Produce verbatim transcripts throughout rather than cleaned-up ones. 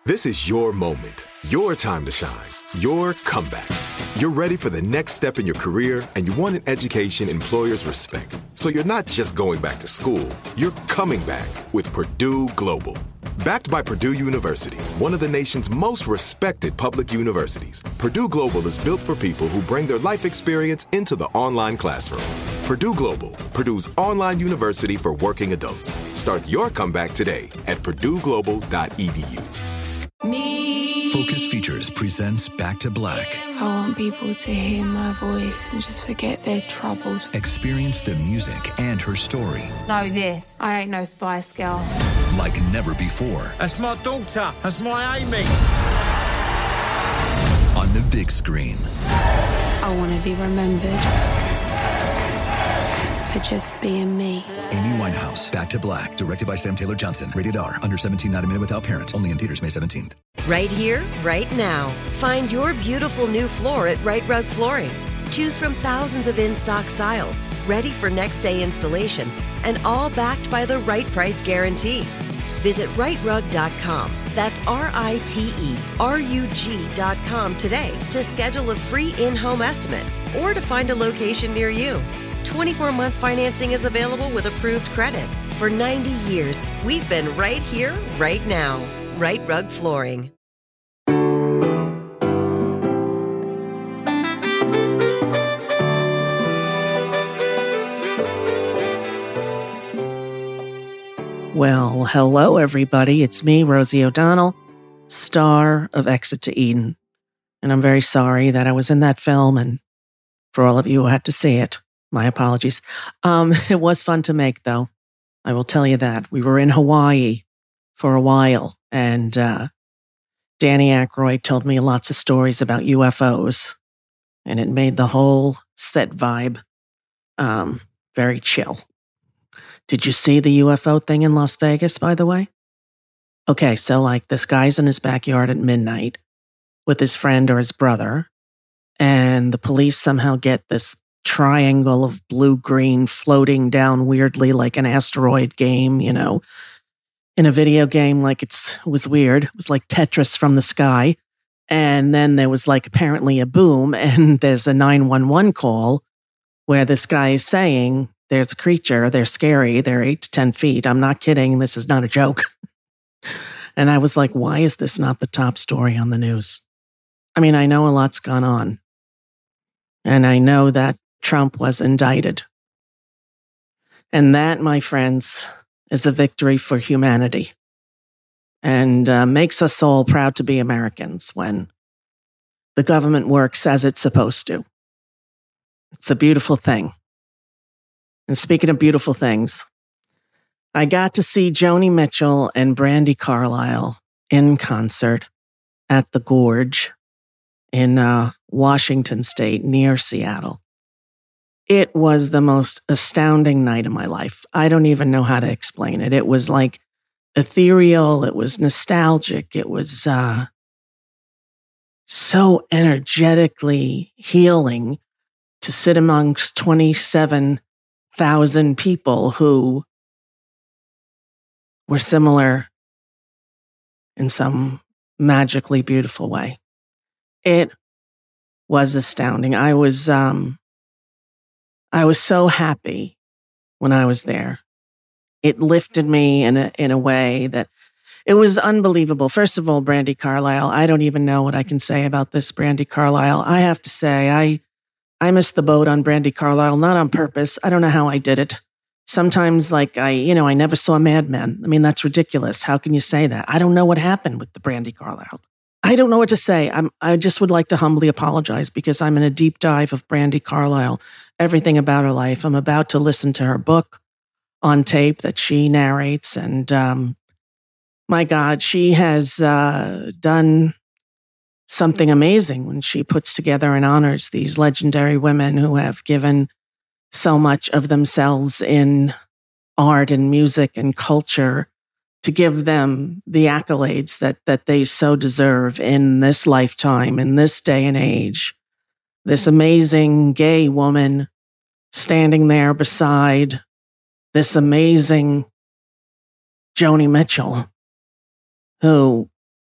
This is your moment, your time to shine, your comeback. You're ready for the next step in your career, and you want an education employers respect. So you're not just going back to school, you're coming back with Purdue Global. Backed by Purdue University, one of the nation's most respected public universities, Purdue Global is built for people who bring their life experience into the online classroom. Purdue Global, Purdue's online university for working adults. Start your comeback today at purdue global dot e d u. Me. Focus Features presents Back to Black. I want people to hear my voice and just forget their troubles. Experience the music and her story. Know this, I ain't no Spice Girl. Like never before. That's my daughter. That's my Amy. On the big screen. I want to be remembered for just being me. Amy Winehouse, Back to Black, directed by Sam Taylor Johnson. Rated R, under seventeen, not a minute without parent. Only in theaters May seventeenth. Right here, right now. Find your beautiful new floor at Right Rug Flooring. Choose from thousands of in-stock styles, ready for next day installation, and all backed by the right price guarantee. Visit right rug dot com. That's R I T E R U G dot com today to schedule a free in-home estimate or to find a location near you. twenty-four month financing is available with approved credit. For ninety years, we've been right here, right now. Right Rug Flooring. Well, hello, everybody. It's me, Rosie O'Donnell, star of Exit to Eden. And I'm very sorry that I was in that film, and for all of you who had to see it, my apologies. Um, it was fun to make, though. I will tell you that. We were in Hawaii for a while, and uh, Danny Aykroyd told me lots of stories about U F Os, and it made the whole set vibe um, very chill. Did you see the U F O thing in Las Vegas, by the way? Okay, so like this guy's in his backyard at midnight with his friend or his brother, and the police somehow get this triangle of blue-green floating down weirdly like an asteroid game, you know, in a video game. Like it's, it was weird. It was like Tetris from the sky. And then there was like apparently a boom, and there's a nine one one call where this guy is saying, there's a creature, they're scary, they're eight to ten feet. I'm not kidding, this is not a joke. And I was like, why is this not the top story on the news? I mean, I know a lot's gone on. And I know that Trump was indicted. And that, my friends, is a victory for humanity. And uh, makes us all proud to be Americans when the government works as it's supposed to. It's a beautiful thing. And speaking of beautiful things, I got to see Joni Mitchell and Brandi Carlile in concert at the Gorge in uh, Washington State near Seattle. It was the most astounding night of my life. I don't even know how to explain it. It was like ethereal. It was nostalgic. It was uh, so energetically healing to sit amongst twenty-seven thousand people who were similar in some magically beautiful way. It was astounding. I was, um, I was so happy when I was there. It lifted me in a, in a way that it was unbelievable. First of all, Brandi Carlile, I don't even know what I can say about this Brandi Carlile. I have to say, I, I missed the boat on Brandi Carlile, not on purpose. I don't know how I did it. Sometimes, like, I, you know, I never saw Mad Men. I mean, that's ridiculous. How can you say that? I don't know what happened with the Brandi Carlile. I don't know what to say. I'm, I just would like to humbly apologize because I'm in a deep dive of Brandi Carlile, everything about her life. I'm about to listen to her book on tape that she narrates. And um, my God, she has uh, done something amazing when she puts together and honors these legendary women who have given so much of themselves in art and music and culture, to give them the accolades that that they so deserve in this lifetime, in this day and age. This amazing gay woman standing there beside this amazing Joni Mitchell, who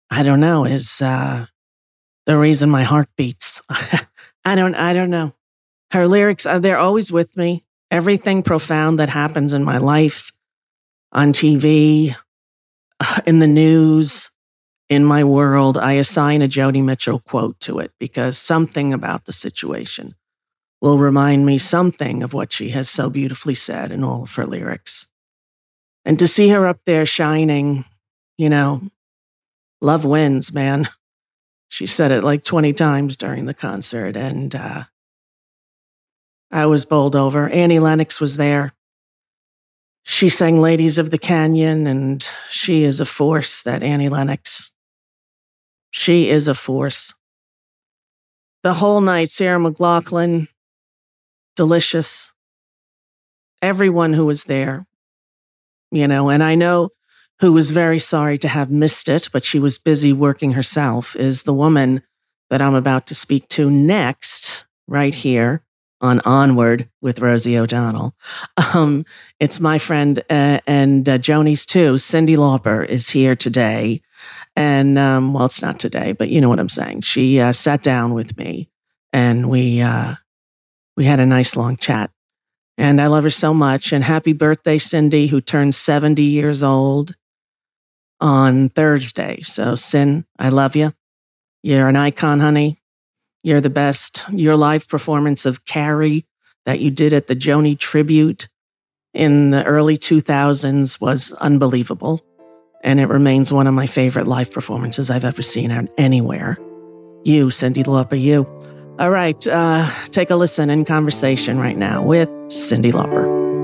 I don't know, is uh, the reason my heart beats. I don't, I don't know. Her lyrics, uh, they're always with me. Everything profound that happens in my life, on T V, in the news, in my world, I assign a Joni Mitchell quote to it because something about the situation will remind me something of what she has so beautifully said in all of her lyrics. And to see her up there shining, you know, love wins, man. She said it like twenty times during the concert, and uh, I was bowled over. Annie Lennox was there. She sang Ladies of the Canyon, and she is a force, that Annie Lennox. She is a force. The whole night, Sarah McLachlan, delicious. Everyone who was there, you know, and I know who was very sorry to have missed it, but she was busy working herself, is the woman that I'm about to speak to next, right here on Onward with Rosie O'Donnell. Um, it's my friend uh, and uh, Joni's too. Cyndi Lauper is here today. And, um, well, it's not today, but you know what I'm saying. She uh, sat down with me and we uh, we had a nice long chat. And I love her so much. And happy birthday, Cyndi, who turned seventy years old on Thursday. So, Cyn, I love you. You're an icon, honey. You're the best. Your live performance of Carrie that you did at the Joni Tribute in the early two thousands was unbelievable. And it remains one of my favorite live performances I've ever seen out anywhere. You, Cyndi Lauper, you. All right, uh, take a listen in conversation right now with Cyndi Lauper.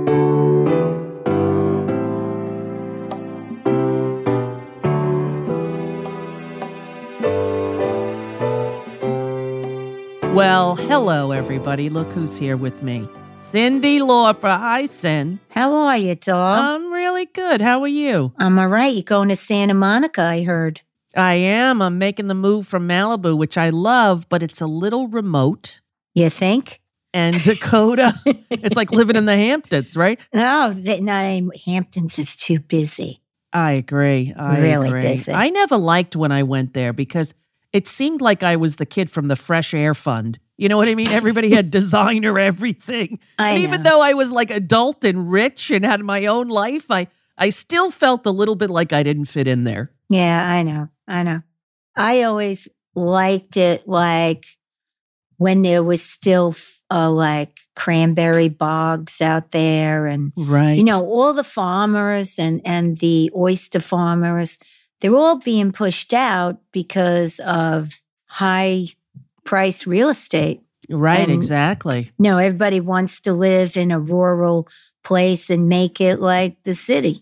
Well, hello, everybody. Look who's here with me. Cyndi Lauper. Hi, Cyn. How are you, dog? I'm really good. How are you? I'm all right. You're going to Santa Monica, I heard. I am. I'm making the move from Malibu, which I love, but it's a little remote. You think? And Dakota, it's like living in the Hamptons, right? No, they, not in Hamptons is too busy. I agree. I really agree. busy. I never liked when I went there because it seemed like I was the kid from the Fresh Air Fund. You know what I mean? Everybody had designer everything. I and know. even though I was like adult and rich and had my own life, I, I still felt a little bit like I didn't fit in there. Yeah, I know. I know. I always liked it like when there was still uh, like cranberry bogs out there and, right. you know, all the farmers and, and the oyster farmers, they're all being pushed out because of high price real estate. Right, and, exactly. You know, everybody wants to live in a rural place and make it like the city,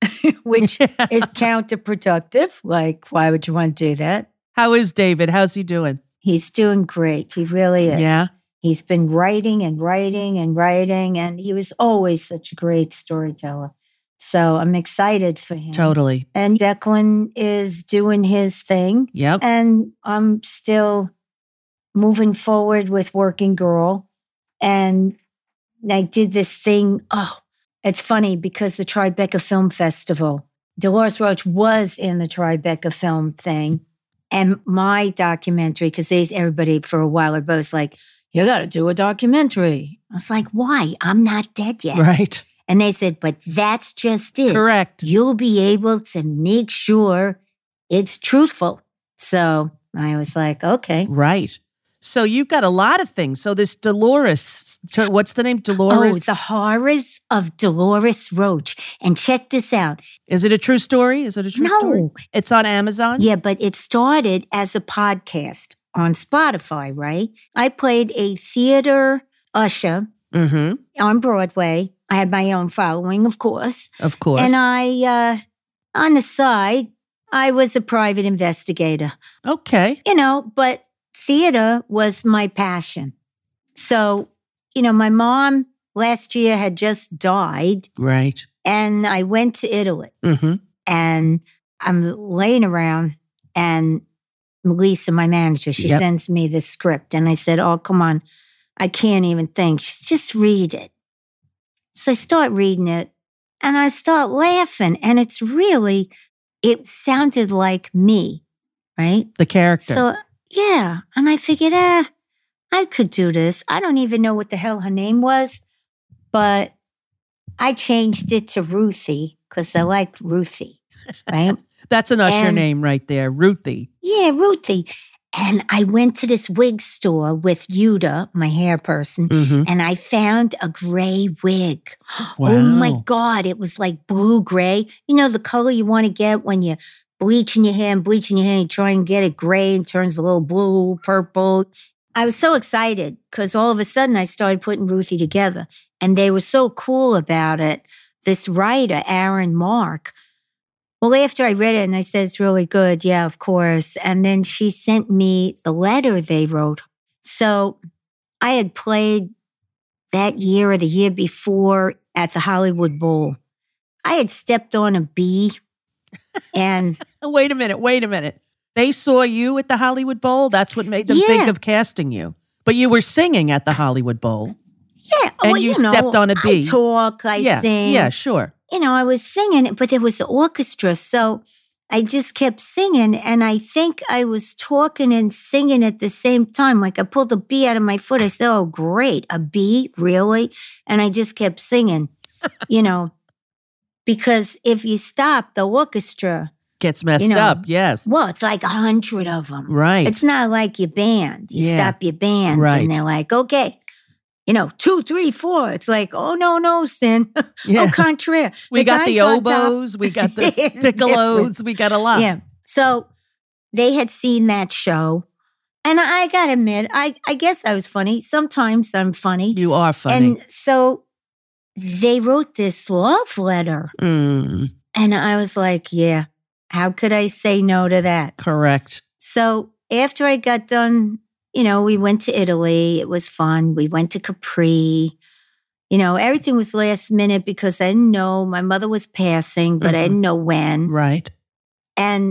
which is counterproductive. Like, why would you want to do that? How is David? How's he doing? He's doing great. He really is. Yeah. He's been writing and writing and writing, and he was always such a great storyteller. So I'm excited for him. Totally. And Declan is doing his thing. Yep. And I'm still moving forward with Working Girl. And I did this thing. Oh, it's funny because the Tribeca Film Festival, Dolores Roach was in the Tribeca Film thing. And my documentary, because everybody for a while are both like, you got to do a documentary. I was like, why? I'm not dead yet. Right. And they said, but that's just it. Correct. You'll be able to make sure it's truthful. So I was like, okay. Right. So you've got a lot of things. So this Dolores, so what's the name? Dolores? Oh, The Horrors of Dolores Roach. And check this out. Is it a true story? Is it a true No. story? It's on Amazon? Yeah, but it started as a podcast on Spotify, right? I played a theater usher Mm-hmm. on Broadway. I had my own following, of course. Of course. And I, uh, on the side, I was a private investigator. Okay. You know, but theater was my passion. So, you know, my mom last year had just died. Right. And I went to Italy. Mm-hmm. And I'm laying around and Melissa, my manager, she Yep. sends me this script. And I said, oh, come on. I can't even think. She said, just read it. So I start reading it and I start laughing. And it's really, it sounded like me. right? The character. So, yeah. And I figured, eh, I could do this. I don't even know what the hell her name was, but I changed it to Ruthie because I liked Ruthie, right? That's an Usher and, name right there, Ruthie. Yeah, Ruthie. And I went to this wig store with Yuda, my hair person, Mm-hmm. and I found a gray wig. Wow. Oh my God, it was like blue gray. You know, the color you want to get when you're bleaching your hair and bleaching your hair, you try and get it gray and turns a little blue, purple. I was so excited because all of a sudden I started putting Ruthie together. And they were so cool about it. This writer, Aaron Mark, well, after I read it and I said, it's really good. Yeah, of course. And then she sent me the letter they wrote. So I had played that year or the year before at the Hollywood Bowl. I had stepped on a bee and... Wait a minute, wait a minute. They saw you at the Hollywood Bowl? That's what made them Yeah. think of casting you. But you were singing at the Hollywood Bowl. Yeah. And well, you, you know, stepped on a bee. I talk, I yeah, sing. Yeah, sure. You know, I was singing, but there was an orchestra. So I just kept singing. And I think I was talking and singing at the same time. Like I pulled a bee out of my foot. I said, oh, great. A bee? Really? And I just kept singing, you know, because if you stop, the orchestra Gets messed you know, up, yes. Well, it's like a hundred of them. Right. It's not like your band. You Yeah. stop your band Right. and they're like, okay, you know, two, three, four. It's like, oh, no, no, Sin. Yeah. Au contraire. We got guys the on top- oboes, we got the It's piccolos, different. we got a lot. Yeah. So they had seen that show. And I got to admit, I, I guess I was funny. Sometimes I'm funny. You are funny. And so they wrote this love letter. Mm, And I was like, yeah, how could I say no to that? correct. So after I got done, you know, we went to Italy. It was fun. We went to Capri. You know, everything was last minute because I didn't know. My mother was passing, but I Mhm. didn't know when. Right. And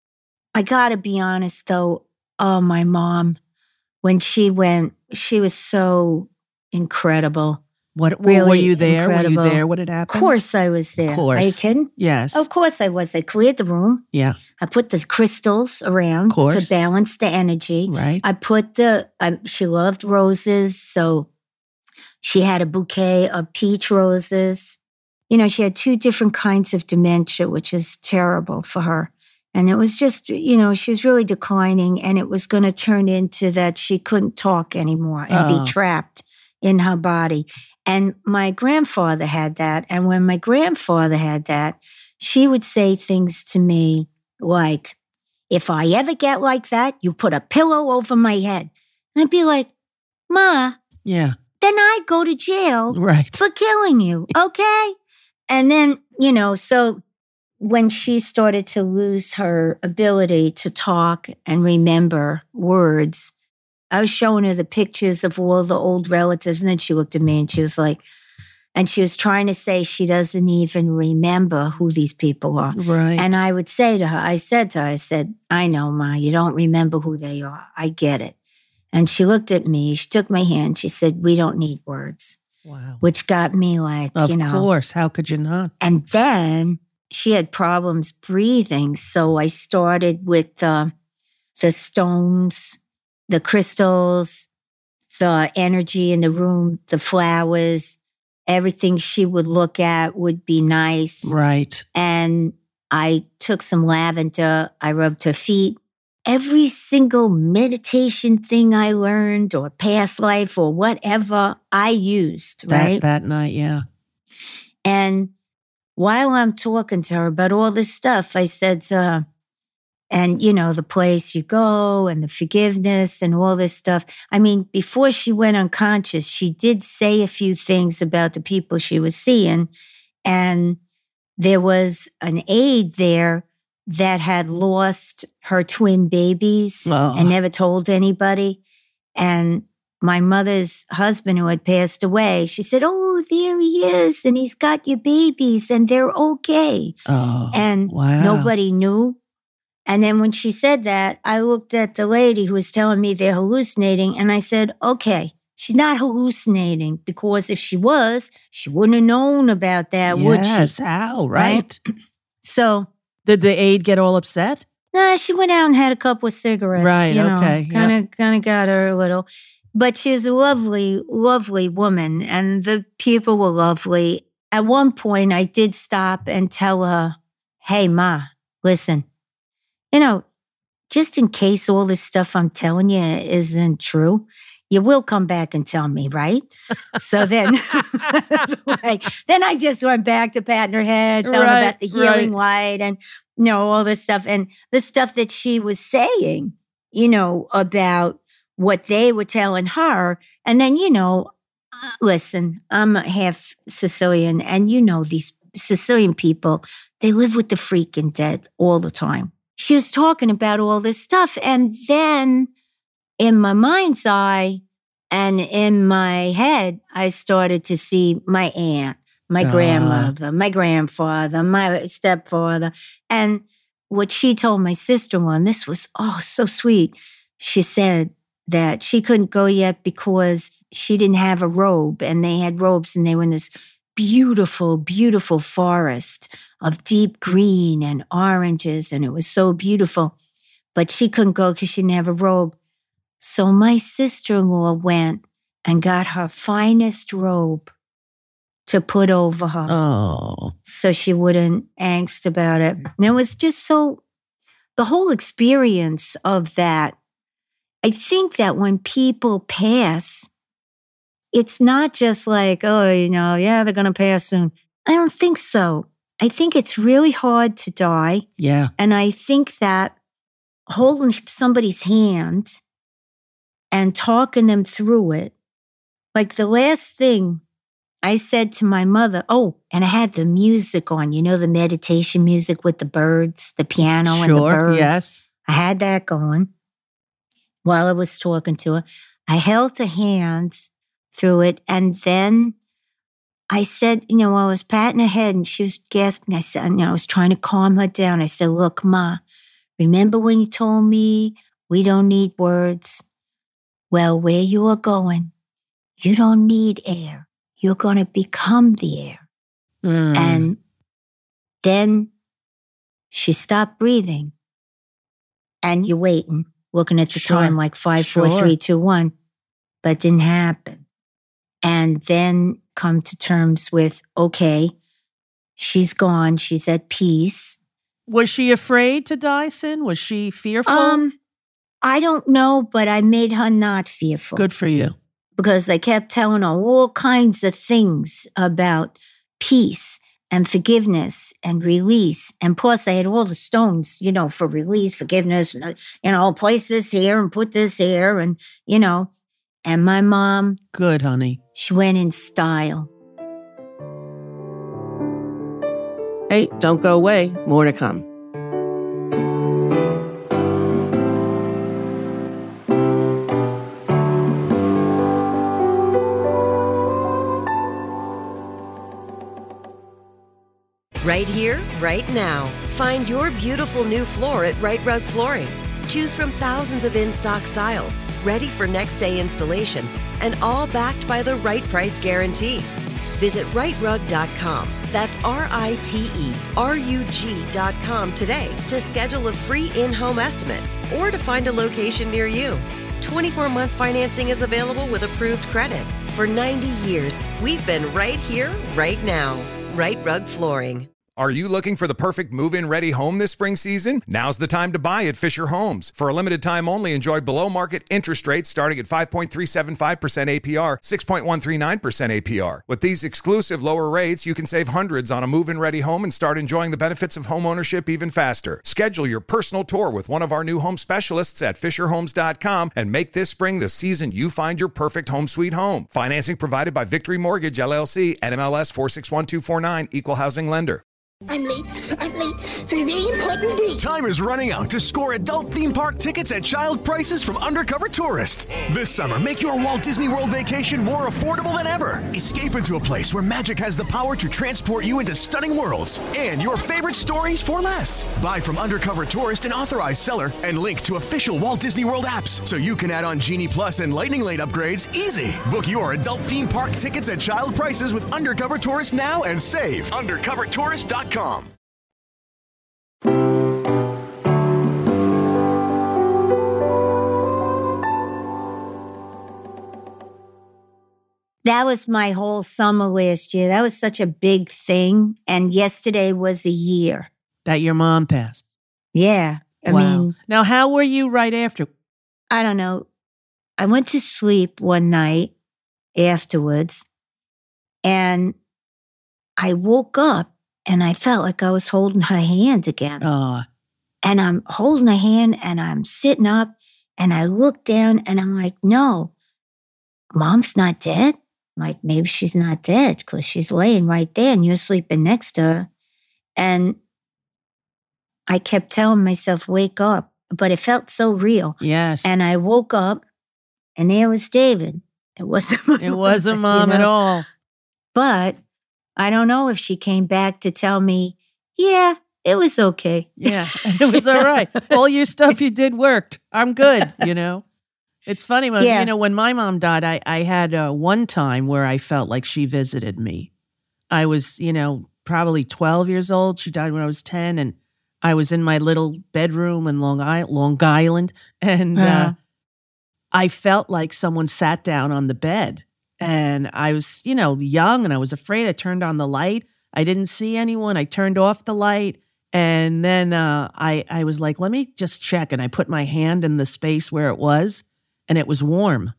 I got to be honest, though. Oh, my mom, when she went, she was so incredible. What Really were you there? incredible. Were you there? What had Of happened? course I was there. Of course. Are you kidding? Yes. Of course I was. I cleared the room. Yeah. I put the crystals around Of course. to balance the energy. Right. I put the, um, she loved roses. So she had a bouquet of peach roses. You know, she had two different kinds of dementia, which is terrible for her. And it was just, you know, she was really declining and it was going to turn into that she couldn't talk anymore and Oh. be trapped in her body. And my grandfather had that. And when my grandfather had that, she would say things to me like, if I ever get like that, you put a pillow over my head. And I'd be like, Ma, Yeah. then I go to jail Right. for killing you, okay? And then, you know, so when she started to lose her ability to talk and remember words, I was showing her the pictures of all the old relatives, and then she looked at me and she was like, and she was trying to say she doesn't even remember who these people are. Right. And I would say to her, I said to her, I said, I know, Ma, you don't remember who they are. I get it. And she looked at me, she took my hand, she said, we don't need words, Wow. which got me like, Of you know. course. How could you not? And then she had problems breathing. So I started with uh, the stones, the crystals, the energy in the room, the flowers, everything she would look at would be nice. Right. And I took some lavender, I rubbed her feet. Every single meditation thing I learned or past life or whatever I used, That, right? that night, yeah. And while I'm talking to her about all this stuff, I said to her, and, you know, the place you go and the forgiveness and all this stuff. I mean, before she went unconscious, she did say a few things about the people she was seeing. And there was an aide there that had lost her twin babies Oh. and never told anybody. And my mother's husband, who had passed away, she said, oh, there he is. And he's got your babies and they're okay. Oh. And wow. nobody knew. And then when she said that, I looked at the lady who was telling me they're hallucinating. And I said, okay, she's not hallucinating, because if she was, she wouldn't have known about that, would she? Yes, how? Right. So Did the aide get all upset? Nah, she went out and had a couple of cigarettes. Right, you know, okay, Kind of yep. kind of got her a little. But she was a lovely, lovely woman, and the people were lovely. At one point, I did stop and tell her, hey, Ma, listen, you know, just in case all this stuff I'm telling you isn't true, you will come back and tell me, right? So then, like, then I just went back to patting her head, telling Right, her about the healing right. light and, you know, all this stuff. And the stuff that she was saying, you know, about what they were telling her. And then, you know, uh, listen, I'm half Sicilian, and you know these Sicilian people, they live with the freaking dead all the time. She was talking about all this stuff. And then in my mind's eye and in my head, I started to see my aunt, my Ah. grandmother, my grandfather, my stepfather. And what she told my sister-in-law, and this was, oh, so sweet. She said that she couldn't go yet because she didn't have a robe, and they had robes, and they were in this beautiful, beautiful forest of deep green and oranges, and it was so beautiful. But she couldn't go because she didn't have a robe. So my sister-in-law went and got her finest robe to put over her Oh, so she wouldn't angst about it. And it was just so, the whole experience of that, I think that when people pass, it's not just like, oh, you know, yeah, they're going to pass soon. I don't think so. I think it's really hard to die. yeah. And I think that holding somebody's hand and talking them through it, like the last thing I said to my mother, oh, and I had the music on, you know, the meditation music with the birds, the piano and the Sure, birds. yes. I had that going while I was talking to her. I held her hands through it. And then I said, you know, I was patting her head and she was gasping. I said, you know, I was trying to calm her down. I said, look, Ma, remember when you told me we don't need words? Well, where you are going, you don't need air. You're going to become the air. Mm. And then she stopped breathing. And you're waiting, looking at the Sure. time like five, Sure. four, three, two, one. But it didn't happen. And then come to terms with, okay, she's gone. She's at peace. Was she afraid to die, Sin? Was she fearful? Um, I don't know, but I made her not fearful. Good for you. Because I kept telling her all kinds of things about peace and forgiveness and release. And plus, I had all the stones, you know, for release, forgiveness, and, you know, place this here and put this here, and, you know. And my mom, Good, honey. she went in style. Hey, don't go away. More to come. Right here, right now. Find your beautiful new floor at Right Rug Flooring. Choose from thousands of in-stock styles, ready for next day installation, and all backed by the right price guarantee. Visit right rug dot com. That's R I T E R U G dot com today to schedule a free in-home estimate or to find a location near you. twenty-four month financing is available with approved credit. For ninety years, we've been right here, right now. Right Rug Flooring. Are you looking for the perfect move-in ready home this spring season? Now's the time to buy at Fisher Homes. For a limited time only, enjoy below-market interest rates starting at five point three seven five percent A P R, six point one three nine percent A P R. With these exclusive lower rates, you can save hundreds on a move-in ready home and start enjoying the benefits of homeownership even faster. Schedule your personal tour with one of our new home specialists at fisher homes dot com and make this spring the season you find your perfect home sweet home. Financing provided by Victory Mortgage, L L C, N M L S four six one two four nine, Equal Housing Lender. I'm late. I'm late for a very important date. Time is running out to score adult theme park tickets at child prices from Undercover Tourist. This summer, make your Walt Disney World vacation more affordable than ever. Escape into a place where magic has the power to transport you into stunning worlds and your favorite stories for less. Buy from Undercover Tourist, an authorized seller, and link to official Walt Disney World apps so you can add on Genie Plus and Lightning Lane upgrades easy. Book your adult theme park tickets at child prices with Undercover Tourist now and save. undercover tourist dot com. that was my whole summer last year. That was such a big thing. And yesterday was a year. That your mom passed. Yeah. I wow. mean. Now, how were you right after? I don't know. I went to sleep one night afterwards and I woke up and I felt like I was holding her hand again. Oh. And I'm holding her hand and I'm sitting up and I look down and I'm like, no, Mom's not dead. I'm like, maybe she's not dead because she's laying right there and you're sleeping next to her. And I kept telling myself, wake up. But it felt so real. Yes. And I woke up and there was David. It wasn't my It wasn't Mom you know? at all. But I don't know if she came back to tell me, yeah, it was okay. Yeah, it was all right. All your stuff you did worked. I'm good, you know. It's funny, when, Yeah. you know, when my mom died, I, I had uh, one time where I felt like she visited me. I was, you know, probably twelve years old. She died when I was ten, and I was in my little bedroom in Long Island, Long Island and uh, Uh-huh. I felt like someone sat down on the bed. And I was, you know, young and I was afraid. I turned on the light. I didn't see anyone. I turned off the light. And then uh, I, I was like, let me just check. And I put my hand in the space where it was, and it was warm.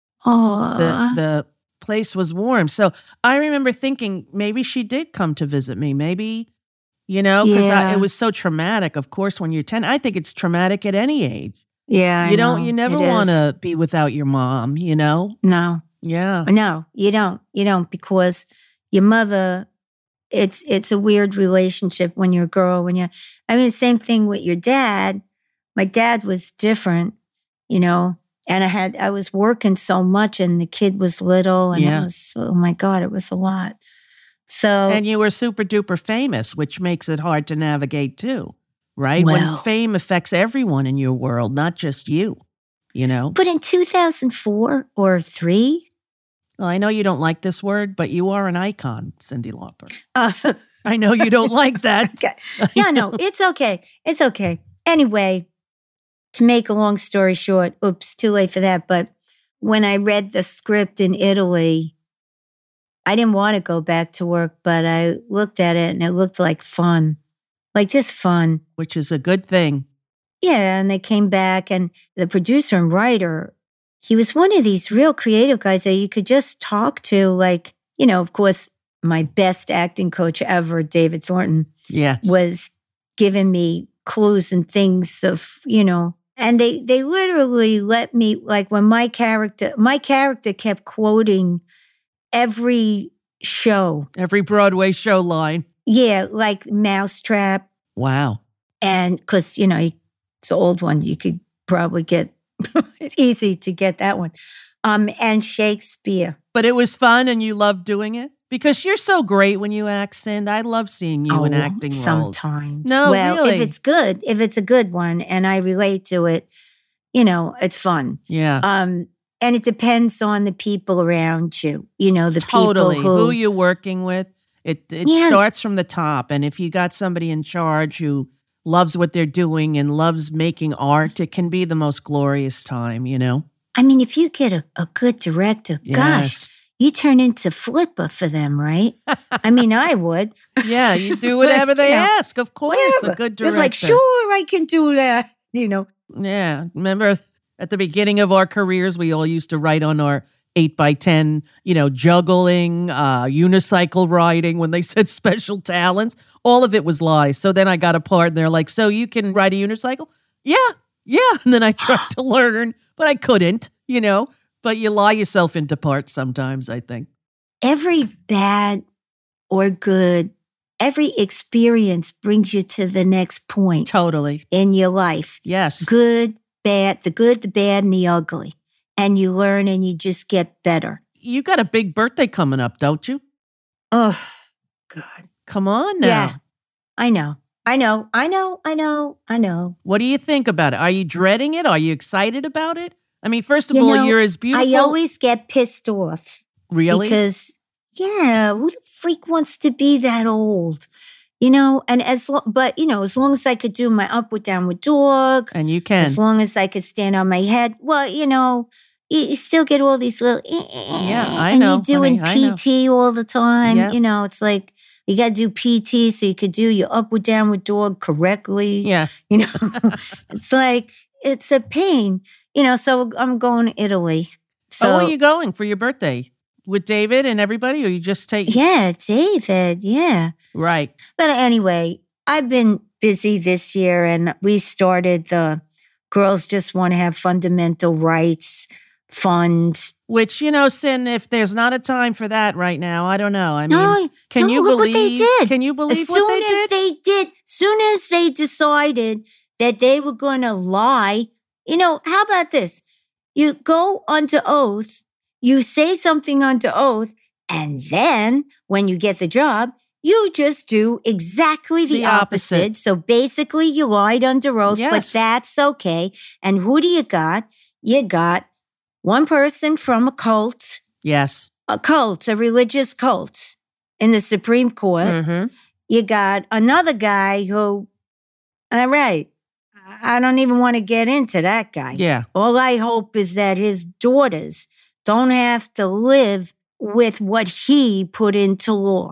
Oh, The, the place was warm. So I remember thinking maybe she did come to visit me. Maybe, you know, because Yeah. it was so traumatic. Of course, when you're ten, I think it's traumatic at any age. yeah. I you don't, know. you never It want is. to be without your mom, you know? No, Yeah. no, you don't. You don't because your mother, it's it's a weird relationship when you're a girl. When you're, I mean, same thing with your dad. My dad was different, you know, and I had, I was working so much and the kid was little and Yeah. it was, oh my God, it was a lot. So, And you were super duper famous, which makes it hard to navigate too, right? When Well- fame affects everyone in your world, not just you, you know? but in two thousand four or three, Well, I know you don't like this word, but you are an icon, Cyndi Lauper. uh, I know you don't like that. Okay. No, no, it's okay. It's okay. Anyway, to make a long story short, oops, too late for that. But when I read the script in Italy, I didn't want to go back to work, but I looked at it and it looked like fun, like just fun. Which is a good thing. Yeah. And they came back and the producer and writer, he was one of these real creative guys that you could just talk to. Like, you know, of course, my best acting coach ever, David Thornton, Yes. was giving me clues and things of, you know, and they they literally let me, like when my character, my character kept quoting every show. Every Broadway show line. Yeah, like Mousetrap. Wow. And because, you know, it's an old one, you could probably get, it's easy to get that one. Um, and Shakespeare. But it was fun and you loved doing it? Because you're so great when you act, Cynd. I love seeing you in Oh, acting roles. sometimes. No, well, really. if it's good, if it's a good one and I relate to it, you know, it's fun. Yeah. Um, and it depends on the people around you. You know, the Totally. people Who, who, you're working with. It it Yeah. starts from the top. And if you got somebody in charge who loves what they're doing and loves making art, it can be the most glorious time, you know? I mean, if you get a, a good director, gosh, Yes. you turn into Flipper for them, right? I mean, I would. Yeah, you do whatever they You know, ask. Of course, Whatever. a good director. It's like, sure, I can do that. You know, Yeah. Remember at the beginning of our careers, we all used to write on our eight by ten, you know, juggling, uh, unicycle riding, when they said special talents. All of it was lies. So then I got a part and they're like, so you can ride a unicycle? Yeah. Yeah. And then I tried to learn, but I couldn't, you know. But you lie yourself into parts sometimes, I think. every bad or good, every experience brings you to the next point Totally. in your life. Yes. Good, bad, the good, the bad, and the ugly. And you learn and you just get better. You got a big birthday coming up, don't you? Oh, God. Come on now. Yeah, I know. I know. I know. I know. I know. What do you think about it? Are you dreading it? Are you excited about it? I mean, first of You all, know, you're as beautiful. I always get pissed off. Really? Because, yeah, who the freak wants to be that old? You know, and as long, but, you know, as long as I could do my upward, downward dog, and you can. as long as I could stand on my head, well, you know, you, you still get all these little, Yeah, I and know, you're doing honey, I know. P T all the time. Yep. You know, it's like you got to do P T so you could do your upward downward dog correctly. Yeah. You know, it's like, it's a pain. You know, so I'm going to Italy. So, oh, where are you going for your birthday? With David and everybody, or you just take? Yeah, David, yeah. Right. But anyway, I've been busy this year, and we started the Girls Just Want to Have Fundamental Rights Fund. Which, you know, Sin, if there's not a time for that right now, I don't know. I mean, no, can no, you look believe? what they did. Can you believe as what soon they as did? they did, soon as they decided that they were going to lie, you know, how about this? You go onto oath, you say something onto oath, and then when you get the job, you just do exactly the, The opposite. opposite. So basically, you lied under oath, but Yes. that's okay. And who do you got? You got one person from a cult, Yes. a cult, a religious cult in the Supreme Court. Mm-hmm. You got another guy who, all right, I don't even want to get into that guy. Yeah. All I hope is that his daughters don't have to live with what he put into law.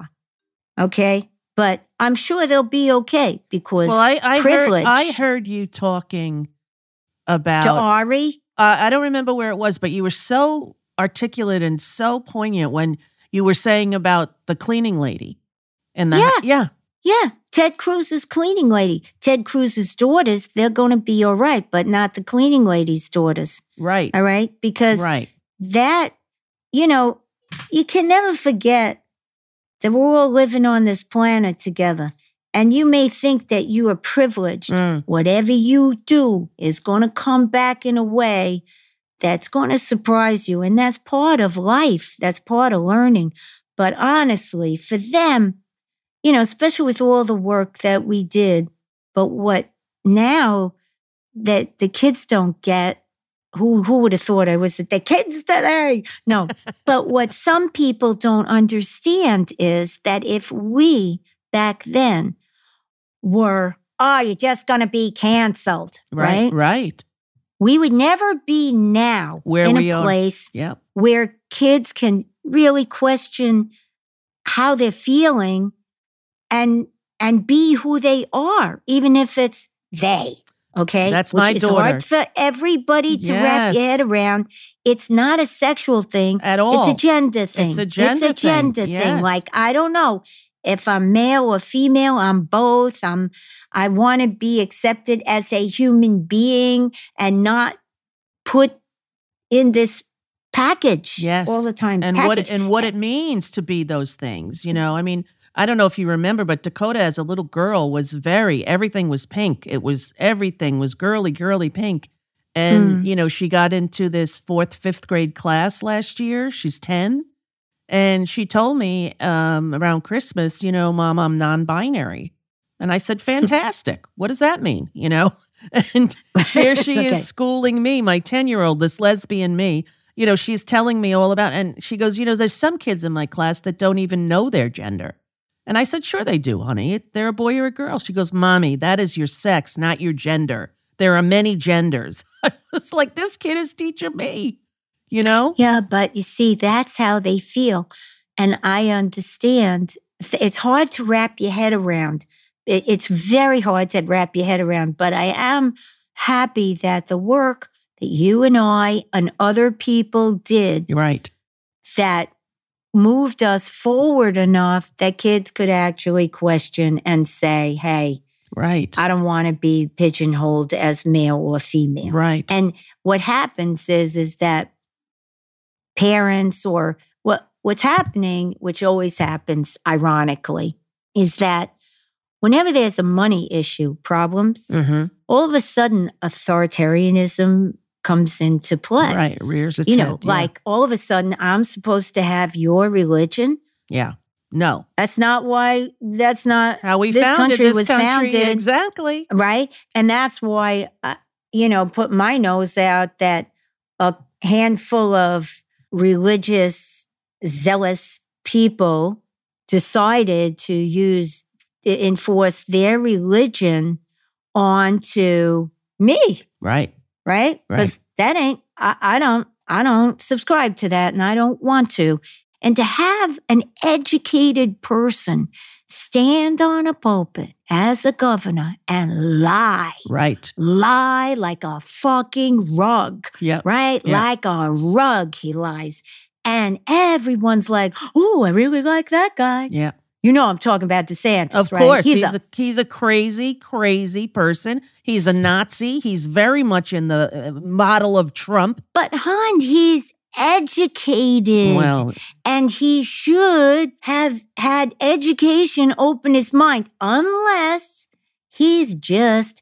Okay? But I'm sure they'll be okay because Well, I, I heard privilege. I heard you talking about. to Ari. Uh, I don't remember where it was, but you were so articulate and so poignant when you were saying about the cleaning lady. And the, Yeah. yeah. Yeah, Ted Cruz's cleaning lady. Ted Cruz's daughters, they're going to be all right, but not the cleaning lady's daughters. Right. All right? Because Right. that, you know, you can never forget that we're all living on this planet together. And you may think that you are privileged. Mm. Whatever you do is going to come back in a way that's going to surprise you. And that's part of life. That's part of learning. But honestly, for them, you know, especially with all the work that we did, but what now that the kids don't get, who who would have thought I was the kids today? No, but what some people don't understand is that if we back then were, oh, you're just going to be canceled, Right. right? Right. We would never be now Where in we a are. place Yep. where kids can really question how they're feeling and and be who they are, even if it's they. Okay, That's which my is daughter. hard for everybody to wrap your Yes. head around. It's not a sexual thing At all. It's a gender thing. It's a gender It's a gender thing. thing. Yes. Like I don't know if I'm male or female. I'm both. I'm. I want to be accepted as a human being and not put in this package Yes. all the time. And package. what and what it means to be those things, you know. I mean, I don't know if you remember, but Dakota as a little girl was very everything was pink. It was everything was girly, girly pink. And Mm. you know, she got into this fourth, fifth grade class last year. She's ten. And she told me um, around Christmas, you know, Mom, I'm non-binary. And I said, fantastic. What does that mean? You know? And here she Okay. is schooling me, my ten-year-old, this lesbian me. You know, she's telling me all about, and she goes, you know, there's some kids in my class that don't even know their gender. And I said, sure they do, honey. They're a boy or a girl. She goes, Mommy, that is your sex, not your gender. There are many genders. It's like, this kid is teaching me, you know? Yeah, but you see, that's how they feel. And I understand. It's hard to wrap your head around. It- It's very hard to wrap your head around. But I am happy that the work that you and I and other people did You're right. that moved us forward enough that kids could actually question and say, hey, Right. I don't want to be pigeonholed as male or female. Right. And what happens is, is that parents or what what's happening, which always happens ironically, is that whenever there's a money issue, problems, Mm-hmm. all of a sudden authoritarianism comes into play. Right. Rears its You head. know, yeah. like all of a sudden I'm supposed to have your religion. Yeah. No. That's not why, that's not How we this founded country this was country. founded. Exactly. Right? And that's why, I, you know, put my nose out that a handful of religious, zealous people decided to use, enforce their religion onto me. Right. Right? Right. Because that ain't, I, I don't, I don't subscribe to that and I don't want to. And to have an educated person stand on a pulpit as a governor and lie. Right. Lie like a fucking rug. Yeah. Right? Yeah. Like a rug, he lies. And everyone's like, oh, I really like that guy. Yeah. You know I'm talking about DeSantis, Of right? course. He's, He's, a, a, he's a crazy, crazy person. He's a Nazi. He's very much in the uh, model of Trump. But, hon, he's educated. Well, and he should have had education open his mind, unless he's just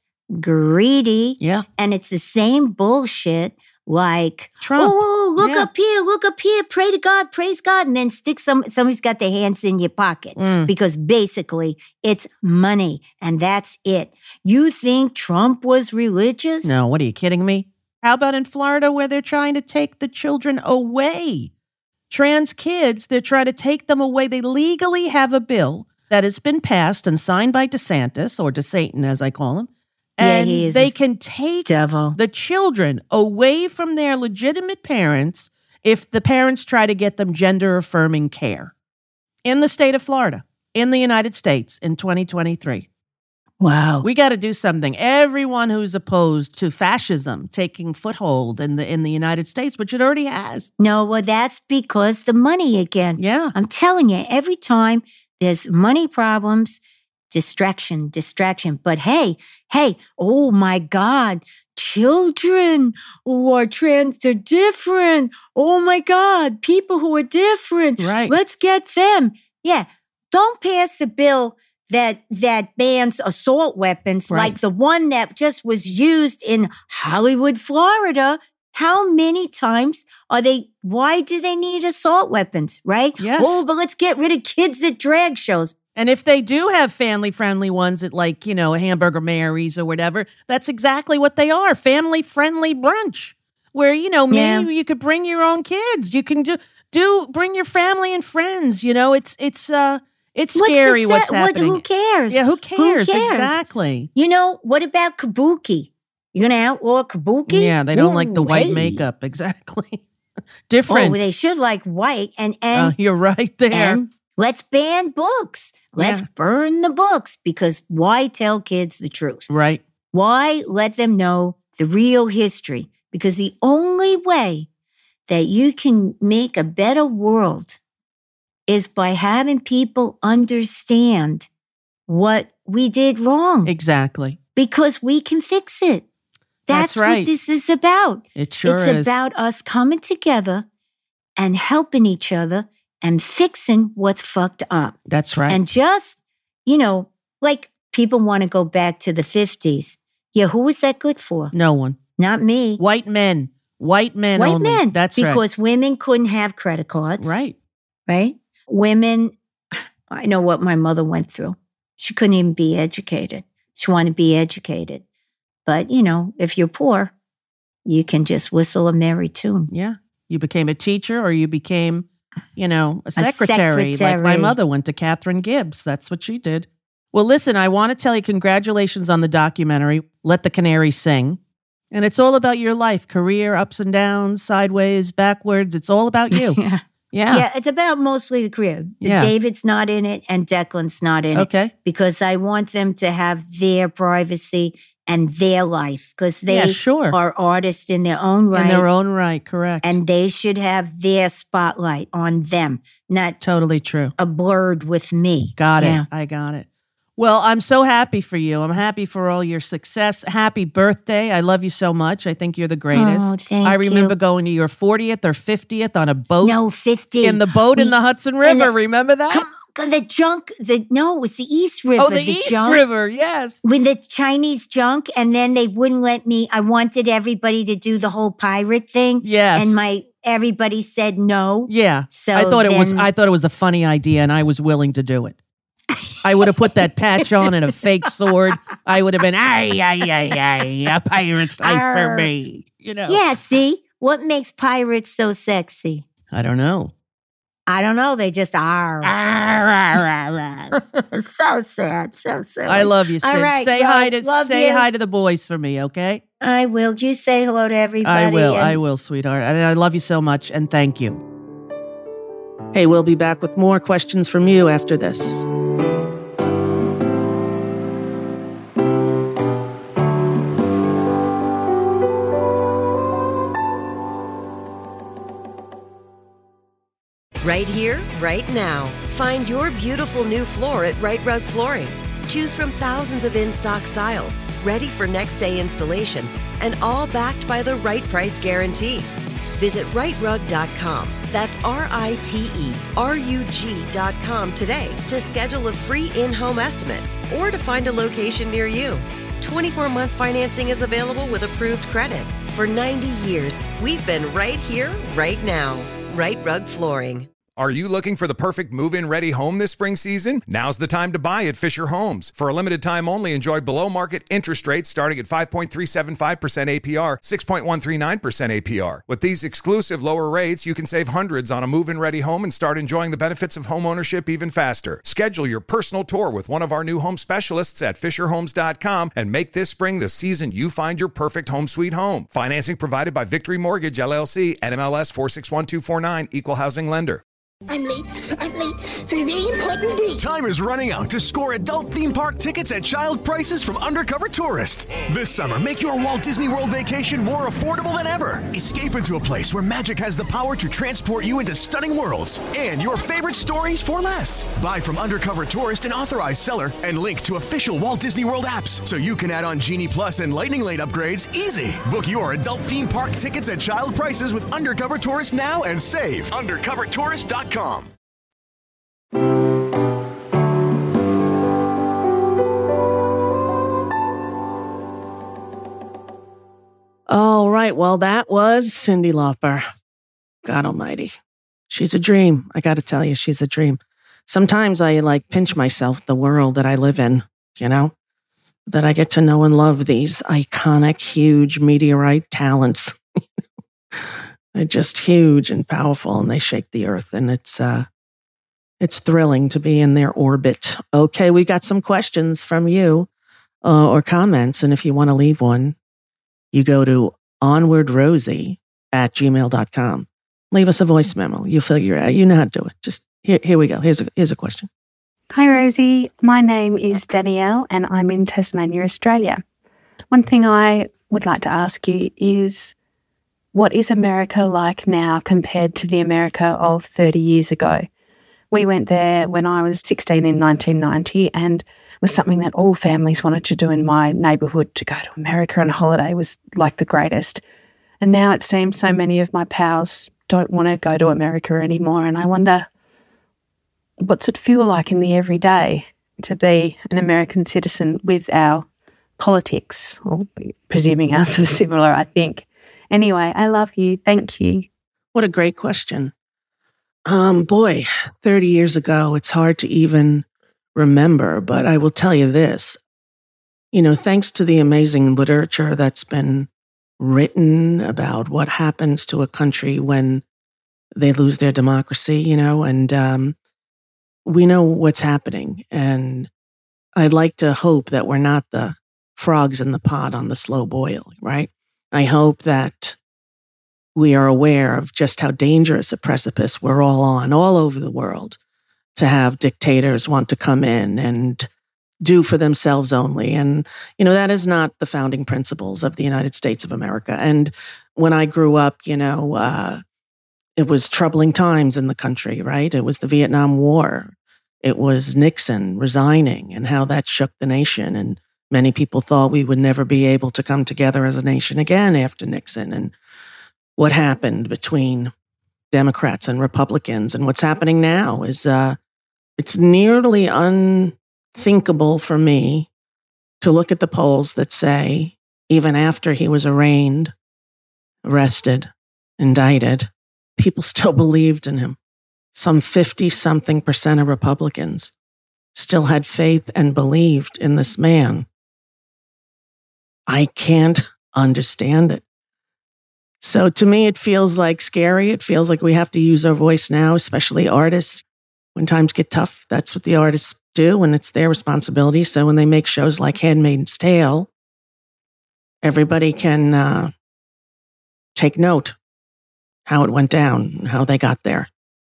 greedy. Yeah. And it's the same bullshit like Trump. Oh, look Yeah. up here, look up here, pray to God, praise God, and then stick some somebody's got their hands in your pocket. Mm. Because basically it's money and that's it. You think Trump was religious? No, what are you kidding me? How about in Florida where they're trying to take the children away? Trans kids, they're trying to take them away. They legally have a bill that has been passed and signed by DeSantis, or DeSatan as I call him. And yeah, he is they can take devil. the children away from their legitimate parents if the parents try to get them gender-affirming care. In the state of Florida, in the United States, in twenty twenty-three. Wow. We got to do something. Everyone who's opposed to fascism taking foothold in the in the United States, which it already has. No, well, that's because the money again. Yeah. I'm telling you, every time there's money problems, distraction, distraction. But hey, hey, oh my God, children who are trans, they're different. Oh my God, people who are different. Right. Let's get them. Yeah. Don't pass a bill that that bans assault weapons Right. like the one that just was used in Hollywood, Florida. How many times are they, why do they need assault weapons, right? Yes. Oh, but let's get rid of kids at drag shows. And if they do have family-friendly ones at, like, you know, a Hamburger Mary's or whatever, that's exactly what they are, family-friendly brunch, where, you know, maybe Yeah. you could bring your own kids. You can do, do bring your family and friends, you know, it's, it's, uh, it's What's the scary what's set- what- happening. who cares? Yeah, who cares? Who cares? Exactly. You know, what about kabuki? You're going to outlaw kabuki? Yeah, they don't Ooh, like the white hey. makeup. Exactly. Oh, Different. they should like white. And, and, Uh, you're right there. and let's ban books. Let's Yeah. burn the books, because why tell kids the truth? Right. Why let them know the real history? Because the only way that you can make a better world is by having people understand what we did wrong, Exactly. because we can fix it. That's That's, right. what this is about. It sure it's is. about us coming together and helping each other and fixing what's fucked up. That's right. And just, you know, like people want to go back to the fifties. Yeah, who was that good for? no one. Not me. White men. White men White only. men. That's right. because women couldn't have credit cards. Right. Right? Women, I know what my mother went through. She couldn't even be educated. She wanted to be educated. But, you know, if you're poor, you can just whistle a merry tune. Yeah. You became a teacher, or you became, you know, a secretary. Like my secretary. mother went to Catherine Gibbs. That's what she did. Well, listen, I want to tell you congratulations on the documentary, Let the Canary Sing. And it's all about your life, career, ups and downs, sideways, backwards. It's all about you. Yeah. Yeah. Yeah, it's about mostly the career. Yeah. David's not in it and Declan's not in it. Okay. Because I want them to have their privacy and their life, because they Yeah, sure. are artists in their own right. In their own right, correct. And they should have their spotlight on them, not totally true. a blurred with me. Got Yeah. it. I got it. Well, I'm so happy for you. I'm happy for all your success. Happy birthday. I love you so much. I think you're the greatest. Oh, thank I remember you. going to your fortieth or fiftieth on a boat. No, fifty. In the boat in We- the Hudson and River. the- Remember that? Come on, the junk, the no, it was the East River. oh, the, East junk, River. Yes. With the Chinese junk, and then they wouldn't let me. I wanted everybody to do the whole pirate thing. Yes. And my everybody said no. Yeah. So I thought it was then- I thought it was a funny idea, and I was willing to do it. I would have put that patch on and a fake sword. I would have been, ay, ay, ay, ay, a pirate's life for Arr. me. You know. Yeah, see? What makes pirates so sexy? I don't know. I don't know. They just are. Arr, arr, arr, arr. So sad. So sad. I love you, Sid. All right, say well, hi to love say you. hi to the boys for me, okay? I will. You say hello to everybody. I will. and- I will, sweetheart. And I love you so much, and thank you. Hey, we'll be back with more questions from you after this. Right here, right now. Find your beautiful new floor at Right Rug Flooring. Choose from thousands of in-stock styles, ready for next day installation, and all backed by the right price guarantee. Visit right rug dot com. That's R I T E R U G dot com today to schedule a free in-home estimate or to find a location near you. twenty-four month financing is available with approved credit. For ninety years, we've been right here, right now. Right Rug Flooring. Are you looking for the perfect move-in ready home this spring season? Now's the time to buy at Fisher Homes. For a limited time only, enjoy below-market interest rates starting at five point three seven five percent A P R, six point one three nine percent A P R. With these exclusive lower rates, you can save hundreds on a move-in ready home and start enjoying the benefits of home ownership even faster. Schedule your personal tour with one of our new home specialists at fisher homes dot com and make this spring the season you find your perfect home sweet home. Financing provided by Victory Mortgage, L L C, N M L S four six one two four nine, Equal Housing Lender. I'm late. I'm late for a very important date. Time is running out to score adult theme park tickets at child prices from Undercover Tourist. This summer, make your Walt Disney World vacation more affordable than ever. Escape into a place where magic has the power to transport you into stunning worlds and your favorite stories for less. Buy from Undercover Tourist, an authorized seller, and link to official Walt Disney World apps so you can add on Genie Plus and Lightning Lane upgrades easy. Book your adult theme park tickets at child prices with Undercover Tourist now and save. undercover tourist dot com. All right. Well, that was Cyndi Lauper. God almighty. She's a dream. I got to tell you, she's a dream. Sometimes I like pinch myself, the world that I live in, you know, that I get to know and love these iconic, huge meteorite talents. They're just huge and powerful, and they shake the earth, and it's uh, it's thrilling to be in their orbit. Okay, we got some questions from you uh, or comments, and if you want to leave one, you go to onwardrosie at gmail dot com. Leave us a voice memo. You figure it out. You know how to do it. Just here, here we go. Here's a here's a question. Hi, Rosie. My name is Danielle, and I'm in Tasmania, Australia. One thing I would like to ask you is, what is America like now compared to the America of thirty years ago? We went there when I was sixteen in nineteen ninety, and it was something that all families wanted to do in my neighbourhood. To go to America on a holiday was like the greatest. And now it seems so many of my pals don't want to go to America anymore, and I wonder, what's it feel like in the everyday to be an American citizen with our politics, or presuming ours are similar, I think. Anyway, I love you. Thank you. What a great question. Um, boy, thirty years ago, it's hard to even remember, but I will tell you this. You know, thanks to the amazing literature that's been written about what happens to a country when they lose their democracy, you know, and um, we know what's happening. And I'd like to hope that we're not the frogs in the pot on the slow boil, right? I hope that we are aware of just how dangerous a precipice we're all on, all over the world, to have dictators want to come in and do for themselves only. And, you know, that is not the founding principles of the United States of America. And when I grew up, you know, uh, it was troubling times in the country, right? It was the Vietnam War. It was Nixon resigning and how that shook the nation. And many people thought we would never be able to come together as a nation again after Nixon. And what happened between Democrats and Republicans and what's happening now is uh, it's nearly unthinkable for me to look at the polls that say, even after he was arraigned, arrested, indicted, people still believed in him. Some fifty-something percent of Republicans still had faith and believed in this man. I can't understand it. So to me, it feels like scary. It feels like we have to use our voice now, especially artists. When times get tough, that's what the artists do, and it's their responsibility. So when they make shows like Handmaid's Tale everybody can uh, take note how it went down, how they got there,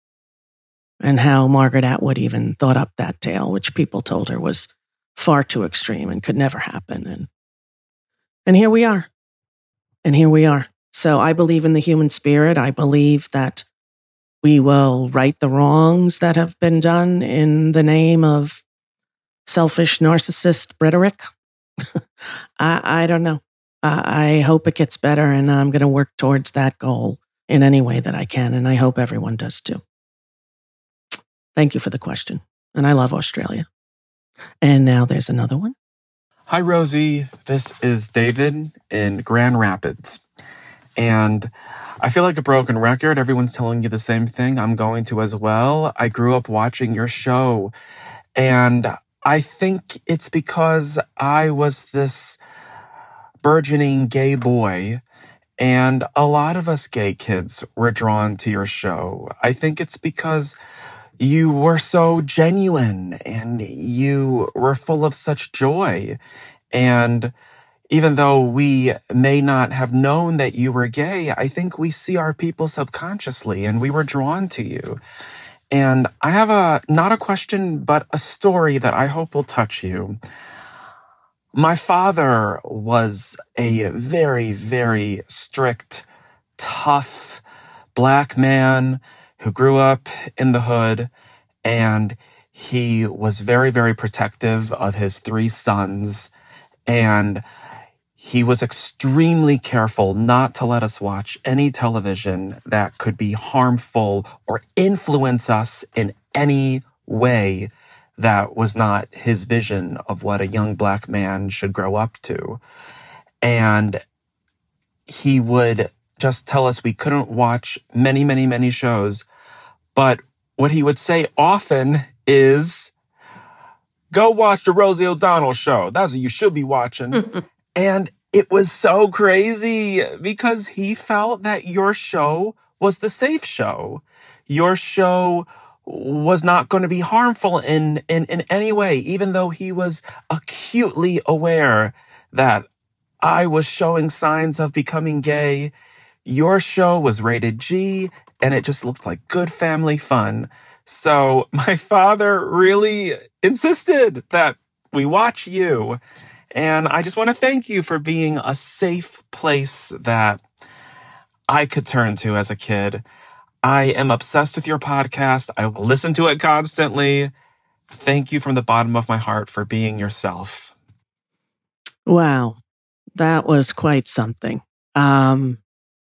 and how Margaret Atwood even thought up that tale, which people told her was far too extreme and could never happen. And and here we are. And here we are. So I believe in the human spirit. I believe that we will right the wrongs that have been done in the name of selfish narcissist rhetoric. I, I don't know. I, I hope it gets better, and I'm going to work towards that goal in any way that I can, and I hope everyone does too. Thank you for the question, and I love Australia. And now there's another one. Hi, Rosie. This is David in Grand Rapids. And I feel like a broken record. Everyone's telling you the same thing. I'm going to as well. I grew up watching your show. And I think it's because I was this burgeoning gay boy. And a lot of us gay kids were drawn to your show. I think it's because you were so genuine and you were full of such joy. And even though we may not have known that you were gay, I think we see our people subconsciously, and we were drawn to you. And I have a, not a question, but a story that I hope will touch you. My father was a very, very strict, tough black man who grew up in the hood, and he was very, very protective of his three sons, and he was extremely careful not to let us watch any television that could be harmful or influence us in any way that was not his vision of what a young black man should grow up to. And he would just tell us we couldn't watch many, many, many shows. But what he would say often is, go watch the Rosie O'Donnell show. That's what you should be watching. And it was so crazy because he felt that your show was the safe show. Your show was not going to be harmful in, in, in any way, even though he was acutely aware that I was showing signs of becoming gay. Your show was rated G, and it just looked like good family fun. So my father really insisted that we watch you. And I just want to thank you for being a safe place that I could turn to as a kid. I am obsessed with your podcast. I will listen to it constantly. Thank you from the bottom of my heart for being yourself. Wow. That was quite something. Um,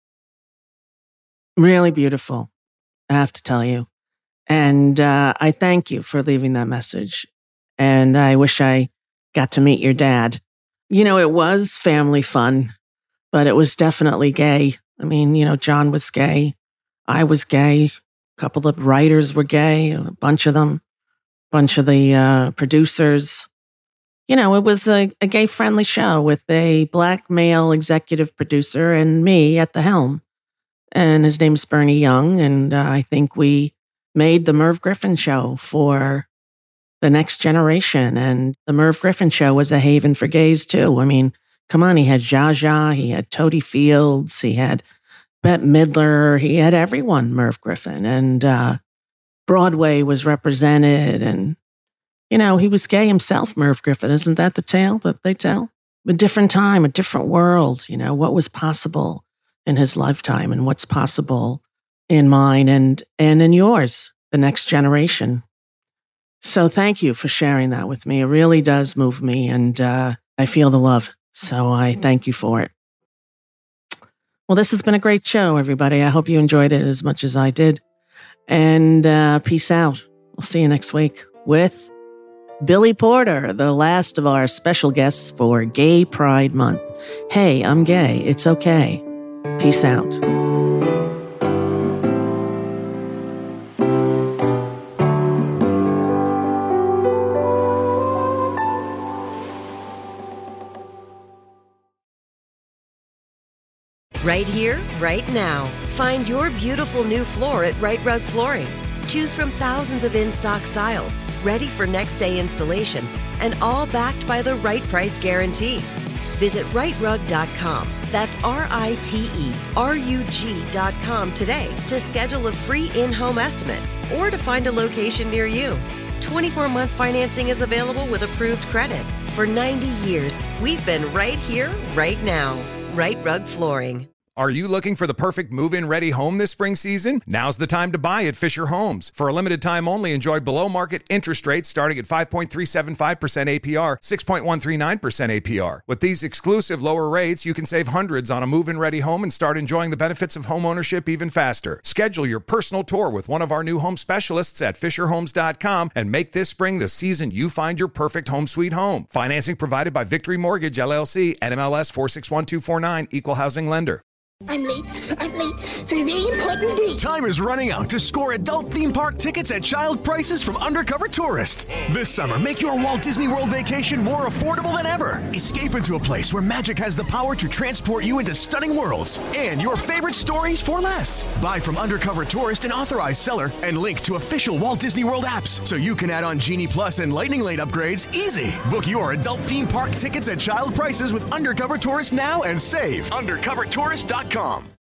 really beautiful, I have to tell you. And uh, I thank you for leaving that message. And I wish I got to meet your dad. You know, it was family fun, but it was definitely gay. I mean, you know, John was gay. I was gay. A couple of writers were gay, a bunch of them, a bunch of the uh, producers. You know, it was a, a gay-friendly show with a black male executive producer and me at the helm. And his name's Bernie Young, and uh, I think we made the Merv Griffin Show for the next generation. And the Merv Griffin Show was a haven for gays, too. I mean, come on, he had Zsa Zsa, he had Toady Fields, he had Bette Midler, he had everyone, Merv Griffin. And uh, Broadway was represented. And, you know, he was gay himself, Merv Griffin. Isn't that the tale that they tell? A different time, a different world, you know, what was possible in his lifetime and what's possible in mine and, and in yours, the next generation. So thank you for sharing that with me. It really does move me, and uh, I feel the love. So I thank you for it. Well, this has been a great show, everybody. I hope you enjoyed it as much as I did. And uh, peace out. We'll see you next week with Billy Porter, the last of our special guests for Gay Pride Month. Hey, I'm gay. It's okay. Peace out. Right here, right now. Find your beautiful new floor at Right Rug Flooring. Choose from thousands of in-stock styles, ready for next day installation, and all backed by the right price guarantee. Visit right rug dot com. That's R I T E R U G dot com today to schedule a free in-home estimate or to find a location near you. twenty-four month financing is available with approved credit. For ninety years, we've been right here, right now. Right Rug Flooring. Are you looking for the perfect move-in ready home this spring season? Now's the time to buy at Fisher Homes. For a limited time only, enjoy below-market interest rates starting at five point three seven five percent A P R, six point one three nine percent A P R. With these exclusive lower rates, you can save hundreds on a move-in ready home and start enjoying the benefits of home ownership even faster. Schedule your personal tour with one of our new home specialists at fisher homes dot com and make this spring the season you find your perfect home sweet home. Financing provided by Victory Mortgage, L L C, N M L S four six one two four nine, Equal Housing Lender. I'm late. I'm late for a very important date. Time is running out to score adult theme park tickets at child prices from Undercover Tourist. This summer, make your Walt Disney World vacation more affordable than ever. Escape into a place where magic has the power to transport you into stunning worlds and your favorite stories for less. Buy from Undercover Tourist, an authorized seller, and link to official Walt Disney World apps so you can add on Genie Plus and Lightning Lane upgrades easy. Book your adult theme park tickets at child prices with Undercover Tourist now and save. undercover tourist dot com.